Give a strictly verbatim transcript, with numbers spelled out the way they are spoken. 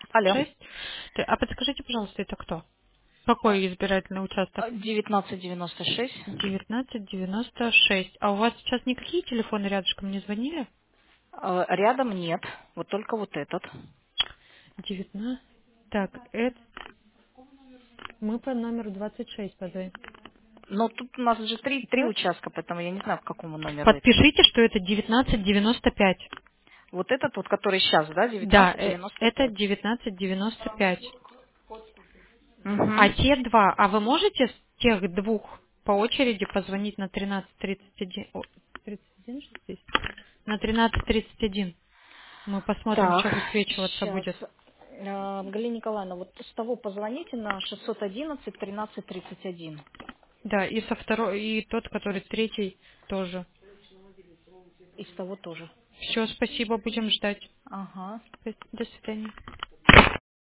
Алло. шесть. Т- А подскажите, пожалуйста, это кто? Какой избирательный участок? девятнадцать девяносто шесть. девятнадцать девяносто шесть. А у вас сейчас никакие телефоны рядышком не звонили? Э, Рядом нет. Вот только вот этот. девятнадцать. Так, это мы по номеру двадцать шесть позвоним. Но тут у нас же три, три Да? участка, поэтому я не знаю, к какому номеру это. Подпишите, что это девятнадцать девяносто пять. Вот этот вот, который сейчас, да, Да, девятнадцать э, девяносто это пять. девятнадцать девяносто пять. А Угу. те два, а вы можете с тех двух по очереди позвонить на тринадцать тридцать один? О, тридцать один что здесь? На тринадцать тридцать один. Мы посмотрим, Так, что высвечиваться сейчас. будет. Галина Николаевна, вот с того позвоните на шестьсот одиннадцать тринадцать тридцать один. Да, и со второй, и тот, который третий, тоже. И с того тоже. Все, спасибо, будем ждать. Ага. До свидания.